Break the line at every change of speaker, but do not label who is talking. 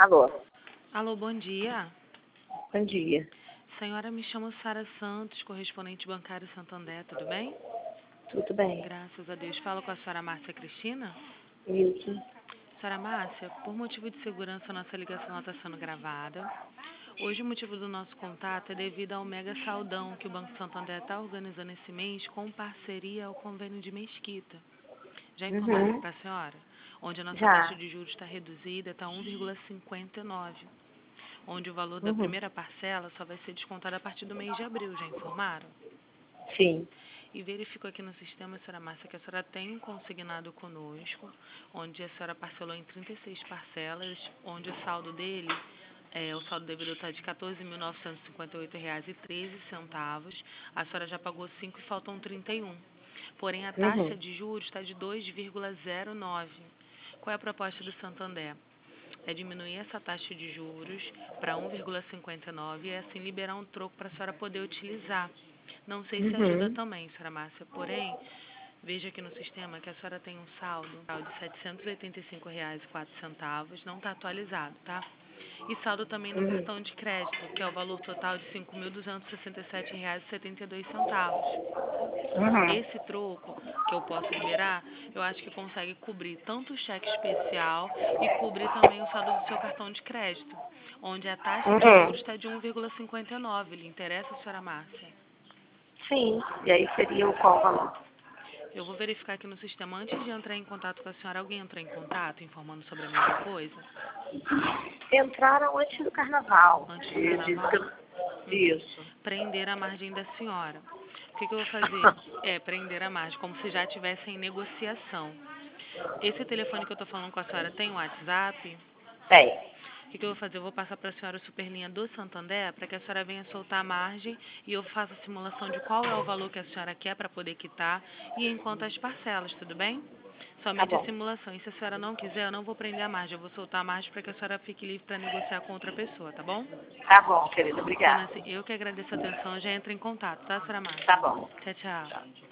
Alô,
Alô, bom dia.
bom dia.
Senhora, me chamo Sara Santos, correspondente bancário Santander, tudo bem?
Tudo bem?
Graças a Deus. Falo com a senhora Márcia Cristina?
Isso.
Senhora Márcia, por motivo de segurança, nossa ligação está sendo gravada. Hoje o motivo do nosso contato é devido ao mega saldão que o Banco Santander está organizando esse mês com parceria ao convênio de Mesquita. Já informaram para a senhora? Onde a nossa taxa
Já.
de juros está reduzida, está 1,59. Onde o valor da
Uhum.
primeira parcela só vai ser descontado a partir do mês de abril, já informaram?
Sim.
E verificou aqui no sistema, senhora Márcia, que a senhora tem um consignado conosco, onde a senhora parcelou em 36 parcelas, onde o saldo dele, o saldo devido está de R$ 14.958,13. A senhora já pagou 5 e faltam 31. Porém, a taxa
Uhum.
de juros está de 2,09. Qual é a proposta do Santander? É diminuir essa taxa de juros para 1,59 e assim liberar um troco para a senhora poder utilizar. Não sei se ajuda
Uhum.
também, senhora Márcia, porém, veja aqui no sistema que a senhora tem um saldo de R$ 785,04, não está atualizado, tá? E saldo também no
Uhum.
cartão de crédito, que é o valor total de R$ 5.267,72.
Uhum.
Esse troco que eu posso liberar, eu acho que consegue cobrir tanto o cheque especial e cobrir também o saldo do seu cartão de crédito, onde a taxa de juros
Uhum.
está de 1,59. Lhe interessa, senhora Márcia?
Sim. E aí seria o qual valor?
Eu vou verificar aqui no sistema. Antes de entrar em contato com a senhora, alguém entrou em contato informando sobre a mesma coisa?
Entraram antes do carnaval.
Antes do
Eu disse que
carnaval?
Isso.
Prender a margem da senhora. O que eu vou fazer? É prender a margem, como se já estivesse em negociação. Esse telefone que eu estou falando com a senhora tem WhatsApp?
Bem.
O que eu vou fazer? Eu vou passar para a senhora a superlinha do Santander para que a senhora venha soltar a margem e eu faça a simulação de qual é o valor que a senhora quer para poder quitar e em quantas parcelas, tudo bem?
Tá
Somente a
bom.
simulação. E se a senhora não quiser, eu não vou prender a margem. Eu vou soltar a margem para que a senhora fique livre para negociar com outra pessoa, tá bom?
Tá bom, querida.
Sendo
Obrigada.
assim, eu que agradeço a atenção. Já entro em contato, tá, senhora
Tá
Márcia?
bom.
Tchau, tchau.
Tchau.